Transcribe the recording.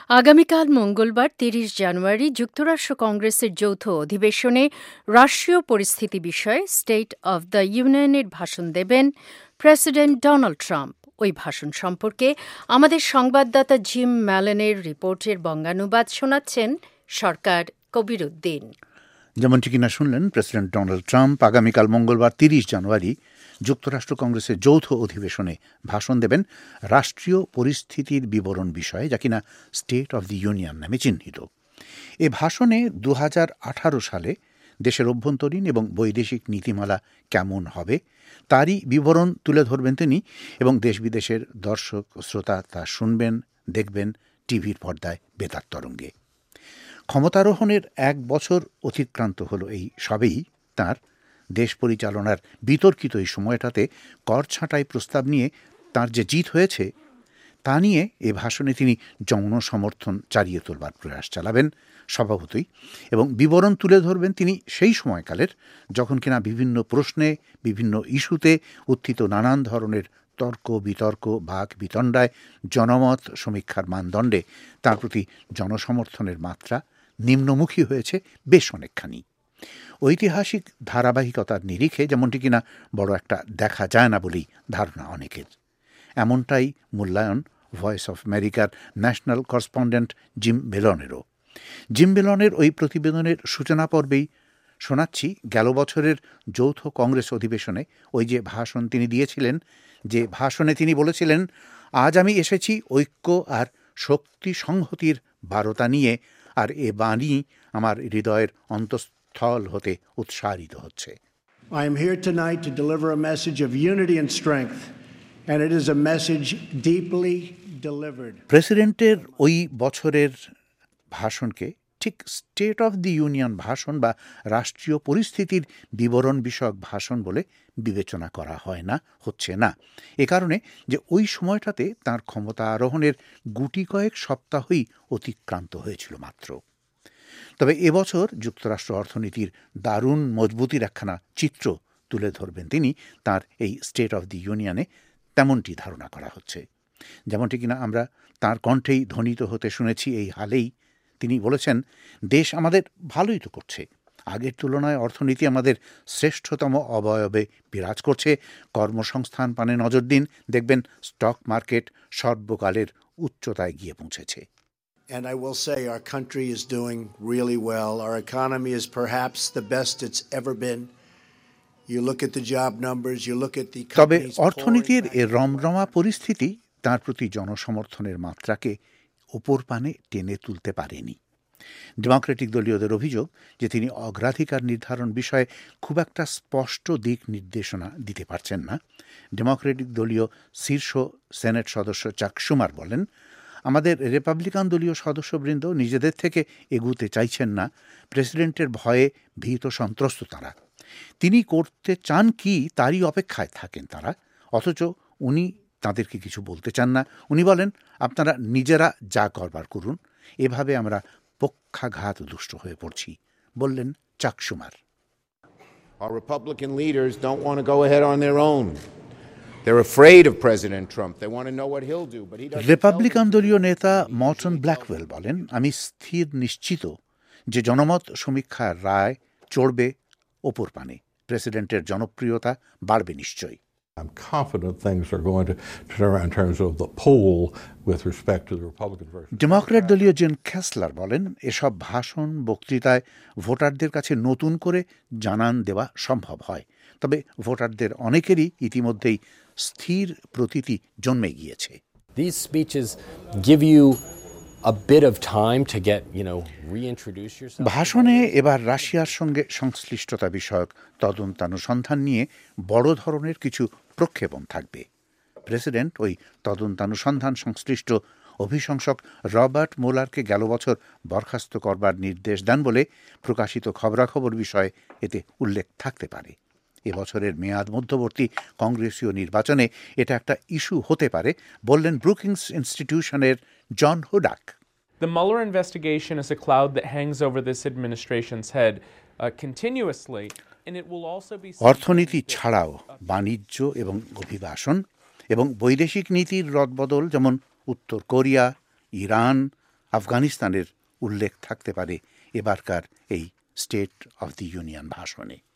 আগামীকাল মঙ্গলবার ৩০ জানুয়ারি যুক্তরাষ্ট্র কংগ্রেসের যৌথ অধিবেশনে রাষ্ট্রীয় পরিস্থিতি বিষয়ে স্টেট অব দ্য ইউনিয়নের ভাষণ দেবেন প্রেসিডেন্ট ডোনাল্ড ট্রাম্প। ওই ভাষণ সম্পর্কে আমাদের সংবাদদাতা জিম ম্যালনের রিপোর্টের বঙ্গানুবাদ শোনাচ্ছেন সরকার কবির উদ্দিন। যেমনটি কিনা শুনলেন, প্রেসিডেন্ট ডোনাল্ড ট্রাম্প আগামীকাল মঙ্গলবার ৩০ জানুয়ারি যুক্তরাষ্ট্র কংগ্রেসের যৌথ অধিবেশনে ভাষণ দেবেন রাষ্ট্রীয় পরিস্থিতির বিবরণ বিষয়ে, যা কিনা স্টেট অব দি ইউনিয়ন নামে চিহ্নিত। এ ভাষণে ২০১৮ সালে দেশের অভ্যন্তরীণ এবং বৈদেশিক নীতিমালা কেমন হবে তারই বিবরণ তুলে ধরবেন তিনি, এবং দেশ বিদেশের দর্শক শ্রোতা তা শুনবেন, দেখবেন টিভির পর্দায় বেতার তরঙ্গে। ক্ষমতারোহণের ১ বছর অতিক্রান্ত হল এই সবেই। তার দেশ পরিচালনার বিতর্কিত এই সময়টাতে কর ছাঁটাই প্রস্তাব নিয়ে তার যে জিত হয়েছে তা নিয়ে এ ভাষণে তিনি জনসমর্থন চালিয়ে তোলবার প্রয়াস চালাবেন স্বভাবতই, এবং বিবরণ তুলে ধরবেন তিনি সেই সময়কালের যখন কিনা বিভিন্ন প্রশ্নে, বিভিন্ন ইস্যুতে উত্থিত নানান ধরনের তর্ক বিতর্ক, বাক বিতণ্ডায় জনমত সমীক্ষার মানদণ্ডে তার প্রতি জনসমর্থনের মাত্রা নিম্নমুখী হয়েছে বেশ অনেকখানি। ঐতিহাসিক ধারাবাহিকতার নিরিখে যেমনটি কিনা বড় একটা দেখা যায় না বলেই ধারণা অনেকের। এমনটাই মূল্যায়ন ভয়েস অফ আমেরিকার ন্যাশনাল করেসপন্ডেন্ট জিম মেলনেরও। জিম মেলনের ওই প্রতিবেদনের সূচনা পর্বেই শোনাচ্ছি গেল বছরের যৌথ কংগ্রেস অধিবেশনে ওই যে ভাষণ তিনি দিয়েছিলেন, যে ভাষণে তিনি বলেছিলেন, আজ আমি এসেছি ঐক্য আর শক্তি সংহতির বারতা নিয়ে, আর এ বাণী আমার হৃদয়ের অন্তঃস্থল হতে উৎসারিত হচ্ছে। I am here tonight to deliver a message of unity and strength, and it is a message deeply delivered. প্রেসিডেন্টের ওই বছরের ভাষণকে ঠিক স্টেট অব দি ইউনিয়ন ভাষণ বা রাষ্ট্রীয় পরিস্থিতির বিবরণ বিষয়ক ভাষণ বলে বিবেচনা করা হয় না, হচ্ছে না। এ কারণে যে ওই সময়টাতে তাঁর ক্ষমতা আরোহণের গুটি কয়েক সপ্তাহই অতিক্রান্ত হয়েছিল মাত্র। তবে এবছর যুক্তরাষ্ট্র অর্থনীতির দারুণ মজবুতির একখানা চিত্র তুলে ধরবেন তিনি তার এই স্টেট অব দি ইউনিয়নে, তেমনটি ধারণা করা হচ্ছে। যেমনটি কিনা আমরা তার কণ্ঠেই ধ্বনিত হতে শুনেছি এই হালেই। তিনি বলেছেন, দেশ আমাদের ভালোই তো করছে, আগের তুলনায় অর্থনীতি আমাদের শ্রেষ্ঠতম অবয়বে বিরাজ করছে, কর্মসংস্থান পানে নজর দিন, দেখবেন স্টক মার্কেট সর্বকালের উচ্চতায় গিয়ে পৌঁছেছে। And I will say our country is doing really well. Our economy is perhaps the best it's ever been. You look at the job numbers, you look at the তবে companies. অর্থনীতির এ রমরমা পরিস্থিতি তার প্রতি জনসমর্থনের মাত্রাকে ওপর পানে টেনে তুলতে পারেনি। ডেমোক্রেটিক দলীয়দের অভিযোগ যে তিনি অগ্রাধিকার নির্ধারণ বিষয়ে খুব একটা স্পষ্ট দিক নির্দেশনা দিতে পারছেন না। ডেমোক্রেটিক দলীয় শীর্ষ সেনেট সদস্য চাক শুমার বলেন, আমাদের রিপাবলিকান দলীয় সদস্যবৃন্দ নিজেদের থেকে এগুতে চাইছেন না, প্রেসিডেন্টের ভয়ে ভীত সন্ত্রস্ত তারা। তিনি করতে চান কি তারই অপেক্ষায় থাকেন তারা, অথচ উনি তাদেরকে কিছু বলতে চান না। উনি বলেন, আপনারা নিজেরা যা করবার করুন, এভাবে আমরা পক্ষাঘাত দুষ্ট হয়ে পড়ছি, বললেন Chuck Schumer. Our Republican leaders don't want to go ahead on their own. They're afraid of President Trump. They want to know what he'll do, but he doesn't. Republican দলীয় নেতা মর্টন ব্ল্যাকওয়েল বলেন, আমি স্থির নিশ্চিত যে জনমত সমীক্ষার রায় চড়বে ওপর পানে, প্রেসিডেন্টের জনপ্রিয়তা বাড়বে নিশ্চয়ই। I'm confident things are going to turn around in terms of the poll with respect to the Republican version. Democrat দলীয় জন ক্যাসলার বলেন, এসব ভাষণ বক্তৃতায় ভোটারদের কাছে নতুন করে জানান দেওয়া সম্ভব হয়, তবে ভোটারদের অনেকেরই ইতিমধ্যেই স্থির প্রতীতি জন্মে গিয়েছে। These speeches give you a bit of time to get, reintroduce yourself. ভাষণে এবার রাশিয়ার সঙ্গে সংশ্লিষ্টতা বিষয়ক তদন্তানুসন্ধান নিয়ে বড় ধরনের কিছু প্রক্ষেপণ থাকবে। প্রেসিডেন্ট ওই তদন্তানুসন্ধান সংশ্লিষ্ট অভিশংসক রবার্ট মোলারকে গেল বছর বরখাস্ত করবার নির্দেশ দেন বলে প্রকাশিত খবরাখবর বিষয়ে এতে উল্লেখ থাকতে পারে। এবছরের মেয়াদ মধ্যবর্তী কংগ্রেসীয় নির্বাচনে এটা একটা ইস্যু হতে পারে, বললেন ব্রুকিংস ইনস্টিটিউশনের John Hudak. The Mueller investigation is a cloud that hangs over this administration's head continuously, and it will also be. অর্থনীতি ছাড়াও বাণিজ্য এবং অভিবাসন এবং বৈদেশিক নীতির রদবদল, যেমন উত্তর কোরিয়া, ইরান, আফগানিস্তানের উল্লেখ থাকতে পারে এবারকার এই স্টেট অব দি ইউনিয়ন ভাষণে।